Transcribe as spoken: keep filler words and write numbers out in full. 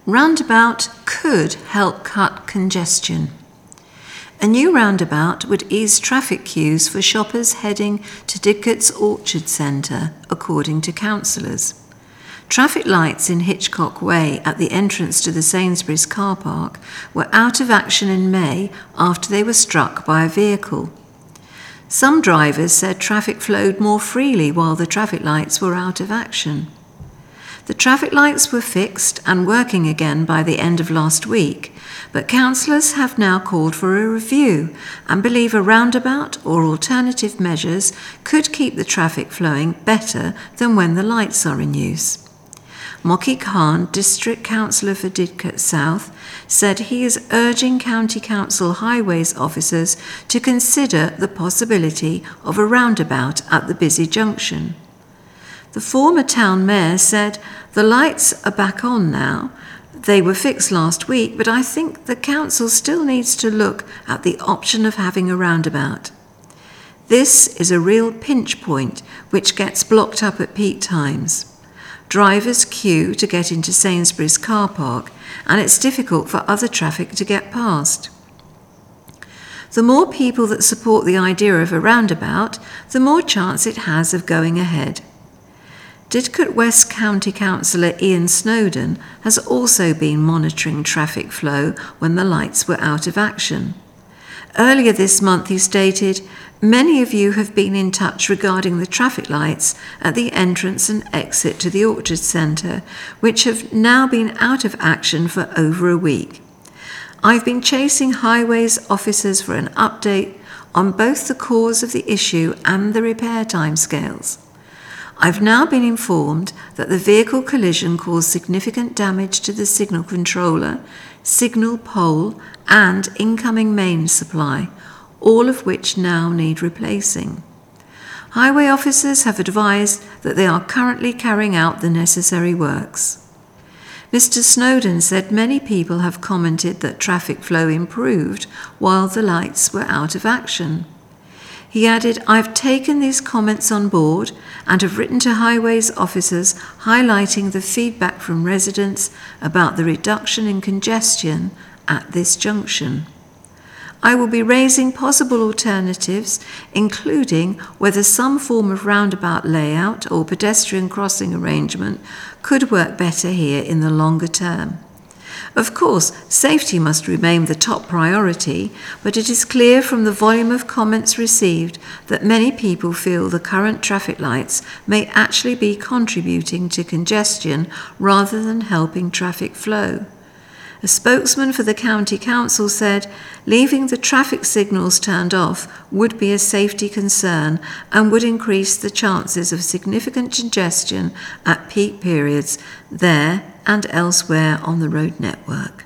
Roundabout could help cut congestion. A new roundabout would ease traffic queues for shoppers heading to Didcot's Orchard Centre, according to councillors. Traffic lights in Hitchcock Way at the entrance to the Sainsbury's car park were out of action in May after they were struck by a vehicle. Some drivers said traffic flowed more freely while the traffic lights were out of action. The traffic lights were fixed and working again by the end of last week, but councillors have now called for a review and believe a roundabout or alternative measures could keep the traffic flowing better than when the lights are in use. Moki Khan, District Councillor for Didcot South, said he is urging County Council highways officers to consider the possibility of a roundabout at the busy junction. The former town mayor said, "The lights are back on now. They were fixed last week, but I think the council still needs to look at the option of having a roundabout. This is a real pinch point which gets blocked up at peak times. Drivers queue to get into Sainsbury's car park, and it's difficult for other traffic to get past. The more people that support the idea of a roundabout, the more chance it has of going ahead." Didcot West County Councillor Ian Snowden has also been monitoring traffic flow when the lights were out of action. Earlier this month he stated, "Many of you have been in touch regarding the traffic lights at the entrance and exit to the Orchard Centre, which have now been out of action for over a week. I've been chasing highways officers for an update on both the cause of the issue and the repair timescales. I've now been informed that the vehicle collision caused significant damage to the signal controller, signal pole, and incoming mains supply, all of which now need replacing. Highway officers have advised that they are currently carrying out the necessary works." Mister Snowden said many people have commented that traffic flow improved while the lights were out of action. He added, "I've taken these comments on board and have written to highways officers highlighting the feedback from residents about the reduction in congestion at this junction. I will be raising possible alternatives, including whether some form of roundabout layout or pedestrian crossing arrangement could work better here in the longer term. Of course, safety must remain the top priority, but it is clear from the volume of comments received that many people feel the current traffic lights may actually be contributing to congestion rather than helping traffic flow." A spokesman for the County Council said, "Leaving the traffic signals turned off would be a safety concern and would increase the chances of significant congestion at peak periods there and elsewhere on the road network."